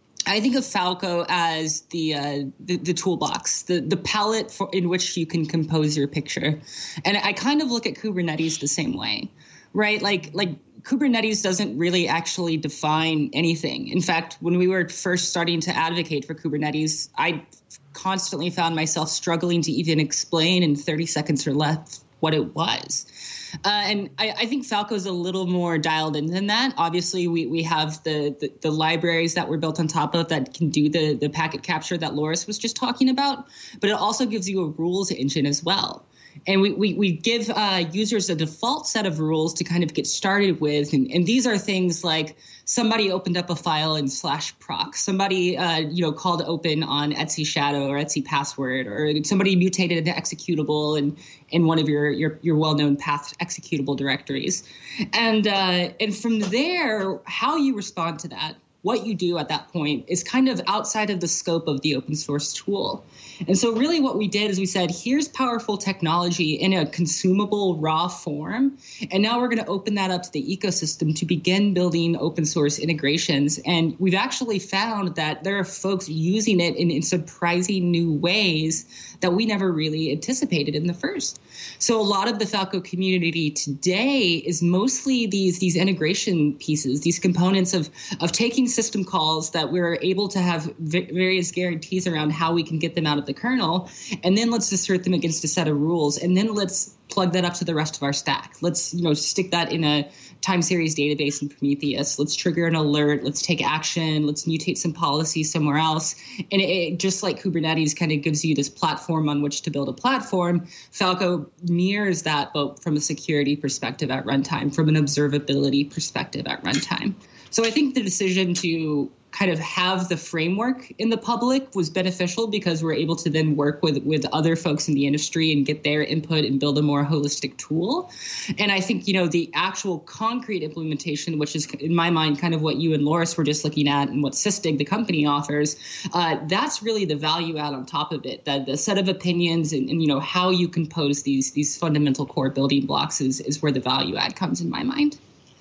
S6: I think of Falco as the toolbox, the palette in which you can compose your picture. And I kind of look at Kubernetes the same way, right? Like Kubernetes doesn't really actually define anything. In fact, when we were first starting to advocate for Kubernetes, I constantly found myself struggling to even explain in 30 seconds or less what it was. And I think Falco is a little more dialed in than that. Obviously, we have the libraries that were built on top of that can do the packet capture that Loris was just talking about, but it also gives you a rules engine as well. And we give users a default set of rules to kind of get started with. And these are things like somebody opened up a file in /proc, somebody called open on Etsy Shadow or Etsy Password, or somebody mutated an executable in one of your well-known path executable directories. And from there, how you respond to that, what you do at that point, is kind of outside of the scope of the open source tool. And so really what we did is we said, here's powerful technology in a consumable raw form. And now we're going to open that up to the ecosystem to begin building open source integrations. And we've actually found that there are folks using it in surprising new ways that we never really anticipated in the first. So a lot of the Falco community today is mostly these integration pieces, these components of taking system calls that we're able to have various guarantees around how we can get them out of the kernel, and then let's assert them against a set of rules, and then let's plug that up to the rest of our stack. Let's stick that in a time series database in Prometheus. Let's trigger an alert. Let's take action. Let's mutate some policy somewhere else. And it just like Kubernetes kind of gives you this platform on which to build a platform, Falco mirrors that, but from a security perspective at runtime, from an observability perspective at runtime. So I think the decision to kind of have the framework in the public was beneficial, because we're able to then work with other folks in the industry and get their input and build a more holistic tool. And I think, the actual concrete implementation, which is in my mind kind of what you and Loris were just looking at and what Sysdig, the company, offers, that's really the value add on top of it, that the set of opinions and how you compose these fundamental core building blocks is where the value add comes in my mind.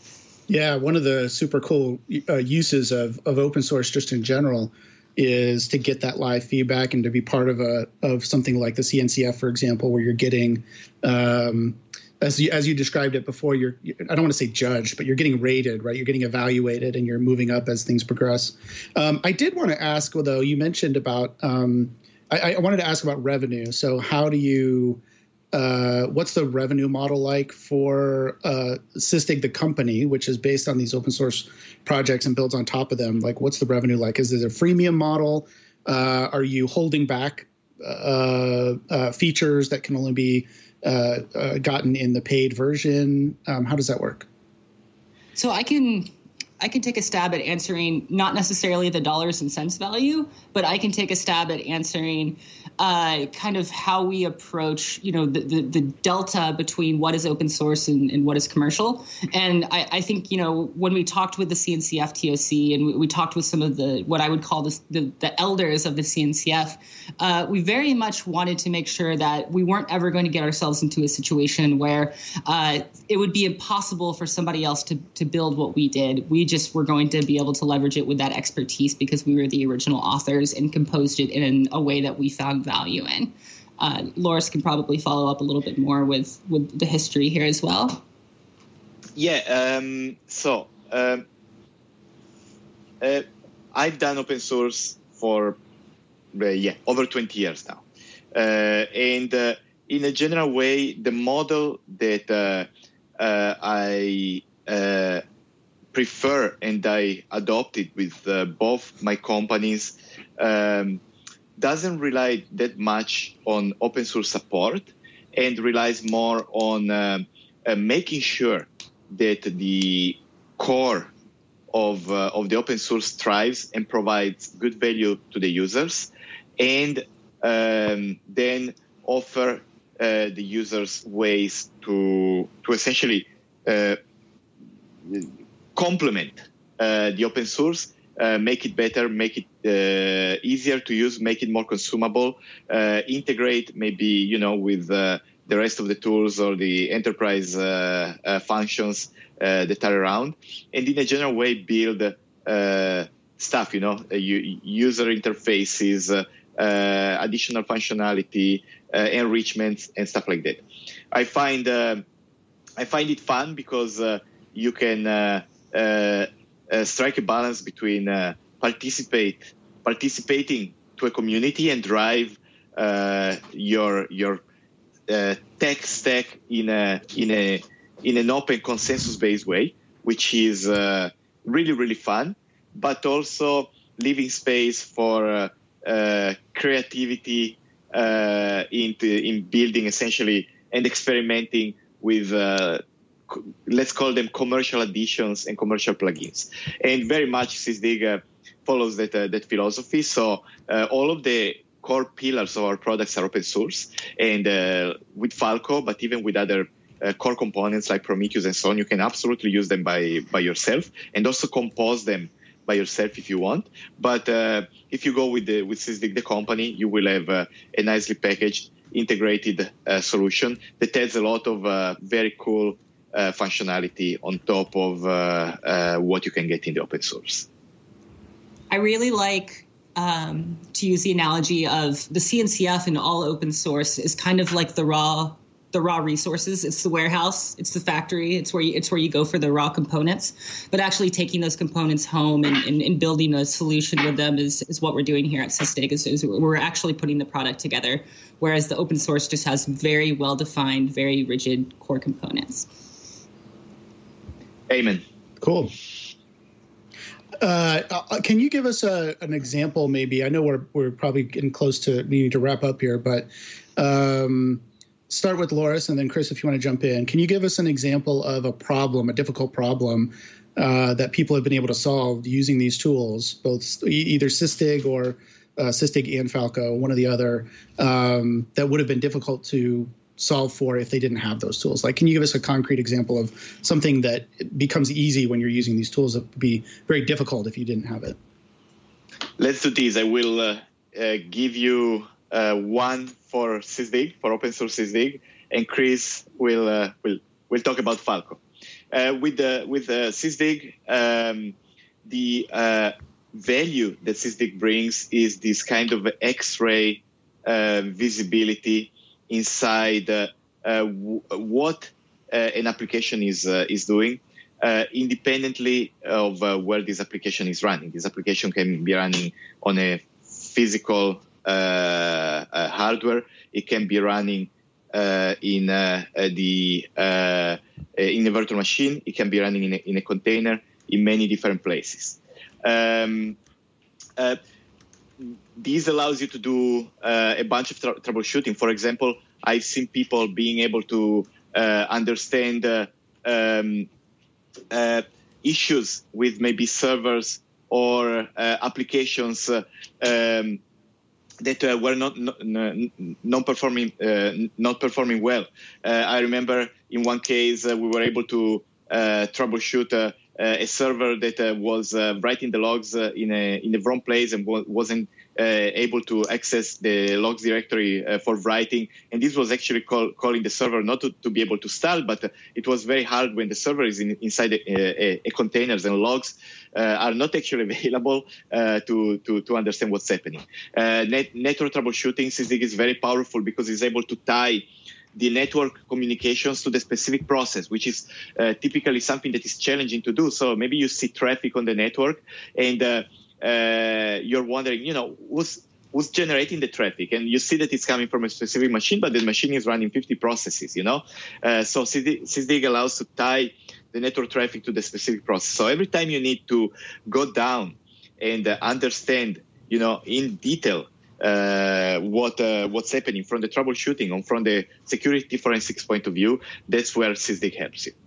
S4: Yeah, one of the super cool uses of open source just in general is to get that live feedback and to be part of something like the CNCF, for example, where you're getting, as you described it before, I don't want to say judged, but you're getting rated, right? You're getting evaluated and you're moving up as things progress. I did want to ask, though, you mentioned about, I wanted to ask about revenue. So how do you... what's the revenue model like for Sysdig, the company, which is based on these open source projects and builds on top of them? Like, what's the revenue like? Is it a freemium model? Are you holding back features that can only be gotten in the paid version? How does that work?
S6: So I can take a stab at answering not necessarily the dollars and cents value, but I can take a stab at answering kind of how we approach, the delta between what is open source and what is commercial. And I think, when we talked with the CNCF TOC and we talked with some of what I would call the elders of the CNCF, we very much wanted to make sure that we weren't ever going to get ourselves into a situation where it would be impossible for somebody else to build what we did. We just were going to be able to leverage it with that expertise because we were the original authors and composed it in a way that we found value in. Loris can probably follow up a little bit more with the history here as well.
S5: Yeah. I've done open source for over 20 years now, and in a general way, the model that I prefer and I adopted with both my companies doesn't rely that much on open source support and relies more on making sure that the core of the open source thrives and provides good value to the users, and then offer the users ways to essentially complement the open source, make it better, make it easier to use, make it more consumable, integrate maybe with the rest of the tools or the enterprise functions that are around, and in a general way build stuff, user interfaces, additional functionality, enrichments, and stuff like that. I find it fun because you can strike a balance between participating to a community and drive your tech stack in an open consensus-based way, which is really, really fun, but also leaving space for creativity in building essentially and experimenting with let's call them commercial additions and commercial plugins. And very much SysDig follows that philosophy. So all of the core pillars of our products are open source, and with Falco, but even with other core components like Prometheus and so on, you can absolutely use them by yourself, and also compose them by yourself if you want. But if you go with SysDig, the company, you will have a nicely packaged, integrated solution that adds a lot of very cool functionality on top of what you can get in the open source.
S6: I really like to use the analogy of the CNCF in all open source is kind of like the raw resources. It's the warehouse, it's the factory, it's where you go for the raw components. But actually taking those components home and building a solution with them is what we're doing here at SysDig. Is we're actually putting the product together, whereas the open source just has very well defined, very rigid core components.
S5: Amen.
S4: Cool. Can you give us an example, maybe? I know we're probably getting close to needing to wrap up here, but start with Loris, and then Chris, if you want to jump in. Can you give us an example of a difficult problem that people have been able to solve using these tools, both either SysDig or SysDig and Falco, one or the other, that would have been difficult to solve for if they didn't have those tools? Like, can you give us a concrete example of something that becomes easy when you're using these tools that would be very difficult if you didn't have it?
S5: Let's do this. I will give you one for SysDig, for open source SysDig, and Chris will talk about Falco. With SysDig, the value that SysDig brings is this kind of X-ray visibility inside what an application is doing, independently of where this application is running. This application can be running on a physical hardware. It can be running in a virtual machine. It can be running in a container in many different places. This allows you to do a bunch of troubleshooting. For example, I've seen people being able to understand issues with maybe servers or applications that were not performing well. I remember in one case we were able to troubleshoot a server that was writing the logs in the wrong place and wasn't able to access the logs directory for writing. And this was actually calling the server not to be able to stall, but it was very hard when the server is inside a containers and logs are not actually available to understand what's happening. Network troubleshooting, SysDig is very powerful because it's able to tie the network communications to the specific process, which is typically something that is challenging to do. So maybe you see traffic on the network and you're wondering, who's generating the traffic? And you see that it's coming from a specific machine, but the machine is running 50 processes, So SysDig allows to tie the network traffic to the specific process. So every time you need to go down and understand, in detail what's happening from the troubleshooting or from the security forensics point of view, that's where Sysdig helps you.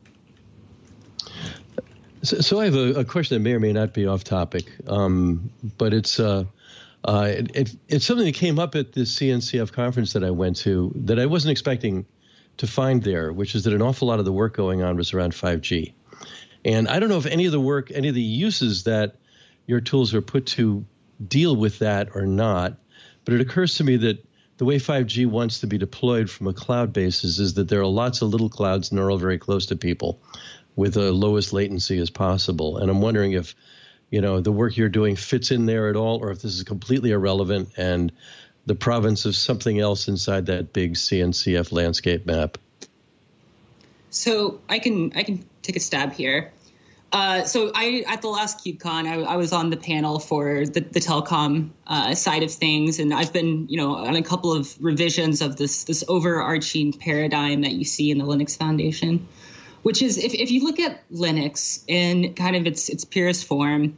S1: So I have a question that may or may not be off topic, but it's something that came up at the CNCF conference that I went to that I wasn't expecting to find there, which is that an awful lot of the work going on was around 5G. And I don't know if any of the uses that your tools are put to deal with that or not, but it occurs to me that the way 5G wants to be deployed from a cloud basis is that there are lots of little clouds and they're all very close to people with the lowest latency as possible. And I'm wondering if, the work you're doing fits in there at all, or if this is completely irrelevant and the province of something else inside that big CNCF landscape map.
S6: So I can take a stab here. So at the last KubeCon, I was on the panel for the telecom side of things, and I've been, on a couple of revisions of this overarching paradigm that you see in the Linux Foundation, which is if you look at Linux in kind of its purest form,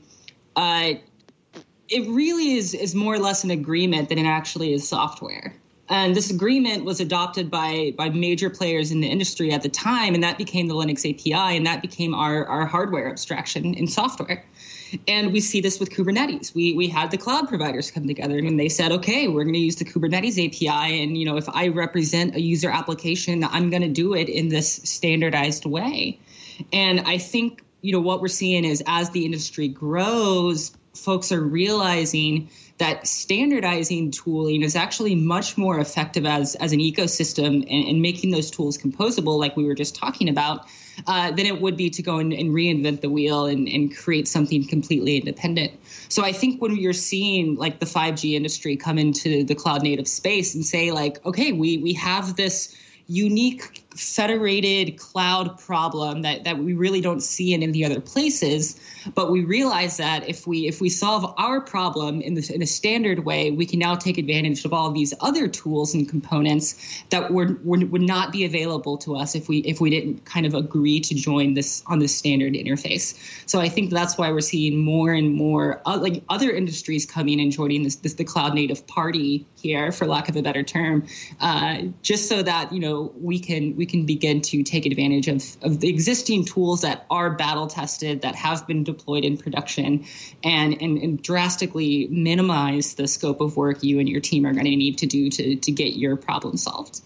S6: it really is more or less an agreement than it actually is software. And this agreement was adopted by major players in the industry at the time, and that became the Linux API, and that became our hardware abstraction in software. And we see this with Kubernetes. We had the cloud providers come together, and they said, okay, we're going to use the Kubernetes API, and if I represent a user application, I'm going to do it in this standardized way. And I think what we're seeing is as the industry grows, folks are realizing that standardizing tooling is actually much more effective as an ecosystem and making those tools composable, like we were just talking about, than it would be to go and reinvent the wheel and create something completely independent. So I think when you're seeing like the 5G industry come into the cloud native space and say like, okay, we have this unique federated cloud problem that we really don't see in any other places, but we realize that if we solve our problem in a standard way, we can now take advantage of all of these other tools and components that would not be available to us if we didn't kind of agree to join this on this standard interface. So I think that's why we're seeing more and more like other industries coming and joining the cloud native party here, for lack of a better term, just so that we can begin to take advantage of the existing tools that are battle tested, that have been deployed in production, and drastically minimize the scope of work you and your team are going to need to do to get your problem solved.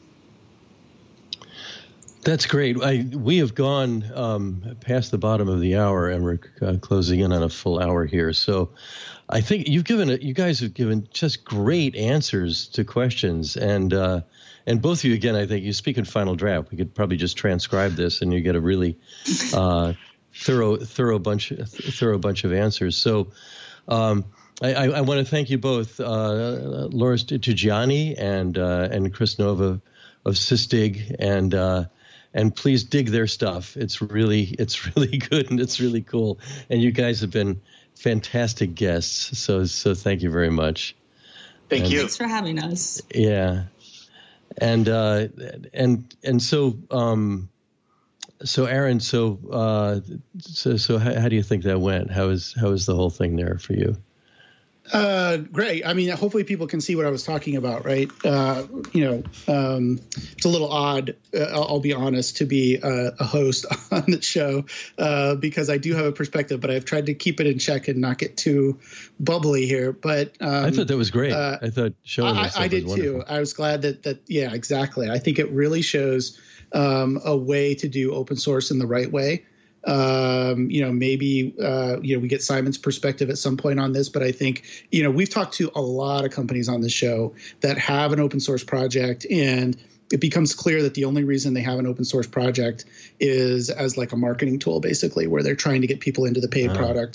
S1: That's great. We have gone past the bottom of the hour, and we're closing in on a full hour here. So I think you guys have given just great answers to questions, and both of you, again, I think you speak in Final Draft. We could probably just transcribe this, and you get a really thorough bunch of answers. So I want to thank you both, Loris Tijani and Chris Nova of Sysdig, and please dig their stuff. It's really good and it's really cool. And you guys have been fantastic guests. So thank you very much.
S5: Thank you.
S6: Thanks for having us.
S1: Yeah. And so Aaron, so how do you think that went? How is the whole thing there for you?
S4: Great. I mean, hopefully people can see what I was talking about, right? It's a little odd, I'll be honest, to be a host on the show because I do have a perspective, but I've tried to keep it in check and not get too bubbly here. But
S1: I thought that was great. I thought showing
S4: I did too. I was glad that yeah, exactly. I think it really shows a way to do open source in the right way. Maybe we get Simon's perspective at some point on this, but I think, we've talked to a lot of companies on the show that have an open source project, and it becomes clear that the only reason they have an open source project is as like a marketing tool, basically, where they're trying to get people into the paid product.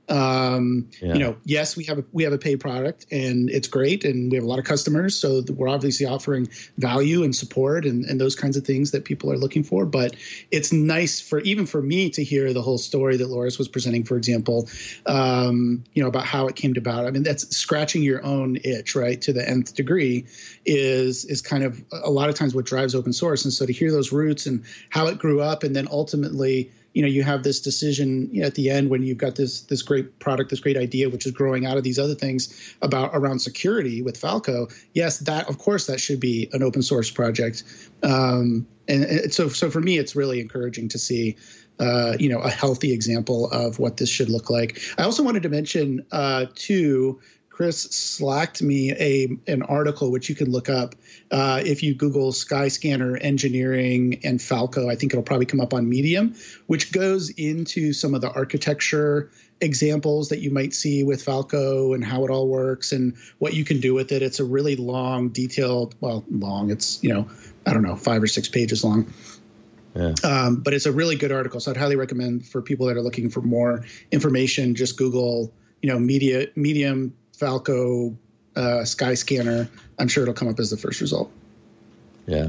S4: Yes, we have a paid product and it's great, and we have a lot of customers, so we're obviously offering value and support and those kinds of things that people are looking for. But it's nice for me to hear the whole story that Loris was presenting, for example, about how it came about. I mean, that's scratching your own itch, right, to the nth degree, is kind of a lot of times what drives open source. And so to hear those roots and how it grew up, and then ultimately, you have this decision at the end when you've got this great product, this great idea, which is growing out of these other things around security with Falco. Yes, of course that should be an open source project. And so for me, it's really encouraging to see, a healthy example of what this should look like. I also wanted to mention, too, Chris slacked me an article which you can look up if you Google Skyscanner engineering and Falco. I think it'll probably come up on Medium, which goes into some of the architecture examples that you might see with Falco and how it all works and what you can do with it. It's a really long, detailed, it's 5 or 6 pages long. Yeah. But it's a really good article, so I'd highly recommend for people that are looking for more information, just Google, Medium Falco Skyscanner. I'm sure it'll come up as the first result.
S1: Yeah.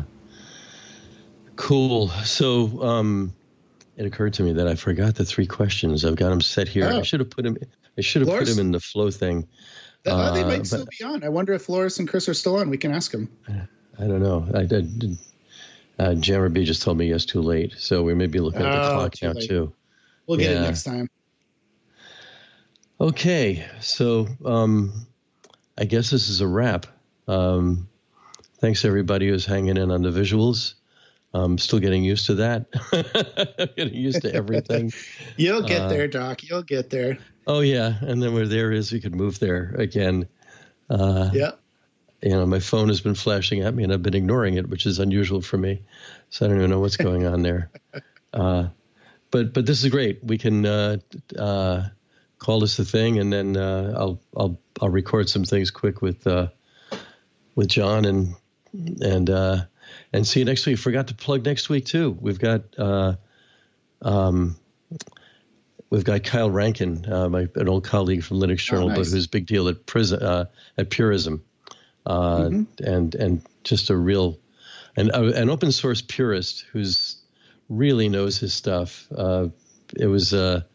S1: Cool. So it occurred to me that I forgot the 3 questions. I've got them set here. Oh. I should have put them in the flow thing.
S4: They might still be on. I wonder if Loris and Chris are still on. We can ask them.
S1: I don't know. Jammer B just told me yes, too late. So we may be looking at the clock now too.
S4: We'll get it next time.
S1: Okay, so I guess this is a wrap. Thanks everybody who's hanging in on the visuals. I'm still getting used to that. Getting used to everything.
S4: You'll get there, Doc. You'll get there.
S1: Oh yeah, and then where there is, we could move there again.
S4: Yeah.
S1: My phone has been flashing at me, and I've been ignoring it, which is unusual for me. So I don't even know what's going on there. But this is great. We can call this the thing, and then I'll record some things quick with John and see you next week. Forgot to plug next week too. We've got Kyle Rankin, an old colleague from Linux Journal, nice. But who's a big deal at Purism, and just a real an open source purist who's really knows his stuff. It was a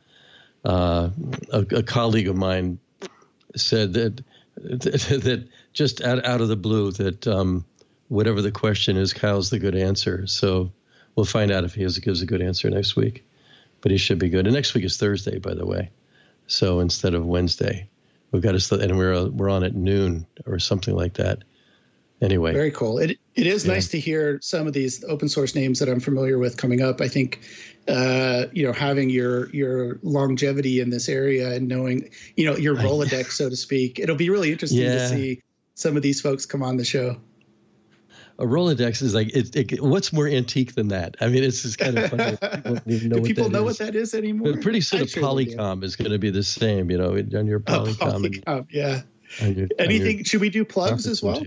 S1: colleague of mine said that just out of the blue that whatever the question is, Kyle's the good answer. So we'll find out if he gives a good answer next week. But he should be good. And next week is Thursday, by the way. So instead of Wednesday, we've got to, and we're on at noon or something like that. Anyway,
S4: very cool. It is nice to hear some of these open source names that I'm familiar with coming up. I think having your longevity in this area and knowing your Rolodex, so to speak, it'll be really interesting to see some of these folks come on the show.
S1: A Rolodex is like what's more antique than that? I mean, it's just kind of funny. People don't even know
S4: Do people know what that is anymore?
S1: But pretty soon, Polycom is going to be the same. On your Polycom.
S4: Yeah. Anything? Should we do plugs as well?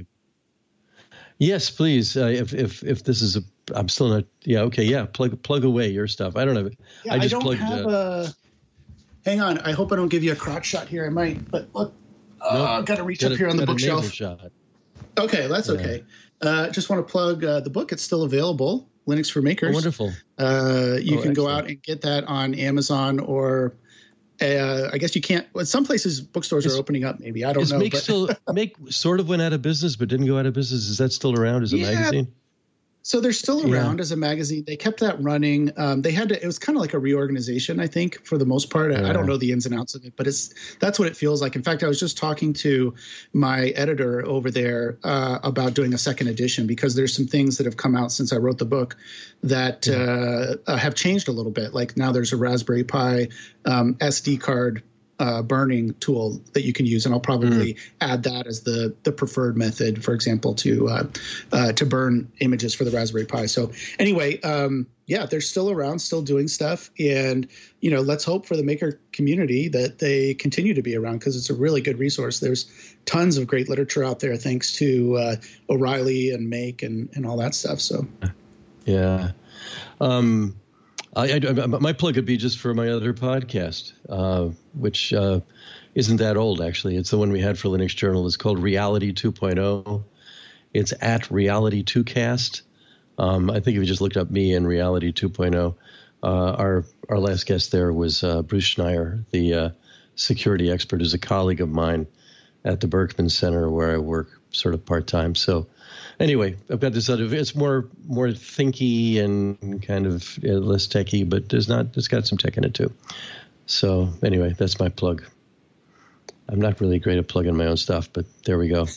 S1: Yes, please. If this is I'm still not. Yeah. Okay. Yeah. Plug away your stuff. I don't know.
S4: Yeah, I don't have hang on. I hope I don't give you a crotch shot here. I might, but look. I've got to reach up here on the bookshelf. Okay, that's okay. Just want to plug the book. It's still available. Linux for Makers.
S1: Oh, wonderful.
S4: You can go out and get that on Amazon or I guess you can't. Well, some places bookstores are opening up. Maybe I don't know.
S1: Make sort of went out of business, but didn't go out of business. Is that still around as a magazine?
S4: So they're still around as a magazine. They kept that running. They had to. It was kind of like a reorganization, I think, for the most part. I don't know the ins and outs of it, but that's what it feels like. In fact, I was just talking to my editor over there about doing a second edition because there's some things that have come out since I wrote the book that have changed a little bit. Like now there's a Raspberry Pi SD card burning tool that you can use, and I'll probably add that as the preferred method, for example, to burn images for the Raspberry Pi. So anyway, they're still around, still doing stuff, and let's hope for the maker community that they continue to be around because it's a really good resource. There's tons of great literature out there thanks to O'Reilly and Make and all that stuff. So
S1: yeah. My plug would be just for my other podcast, which isn't that old, actually. It's the one we had for Linux Journal. It's called Reality 2.0. It's at Reality 2Cast. I think if you just looked up me and Reality 2.0, our last guest there was Bruce Schneier, the security expert, who's a colleague of mine at the Berkman Center, where I work sort of part-time. So anyway, I've got this other, it's more thinky and kind of less techy, but it's got some tech in it too. So anyway, that's my plug. I'm not really great at plugging my own stuff, but there we go.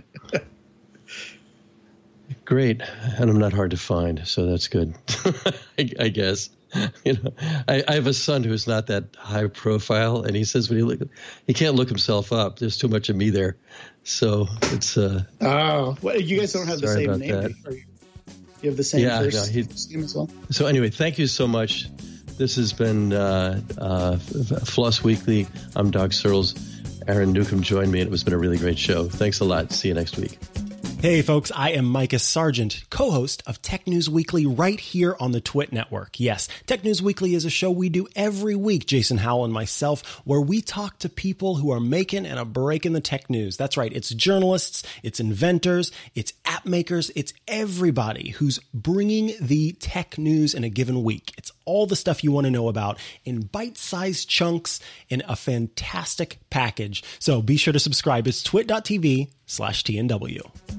S1: Great. And I'm not hard to find, so that's good. I guess. I have a son who's not that high profile, and he says when he can't look himself up. There's too much of me there. So it's
S4: well, you guys don't have the same name. You have the same first name as well.
S1: So anyway, thank you so much. This has been Floss Weekly. I'm Doc Searles. Aaron Newcomb joined me, and it's been a really great show. Thanks a lot. See you next week.
S7: Hey folks, I am Micah Sargent, co-host of Tech News Weekly right here on the Twit Network. Yes, Tech News Weekly is a show we do every week, Jason Howell and myself, where we talk to people who are making and a break in the tech news. That's right, it's journalists, it's inventors, it's app makers, it's everybody who's bringing the tech news in a given week. It's all the stuff you want to know about in bite-sized chunks in a fantastic package. So be sure to subscribe. It's twit.tv/TNW.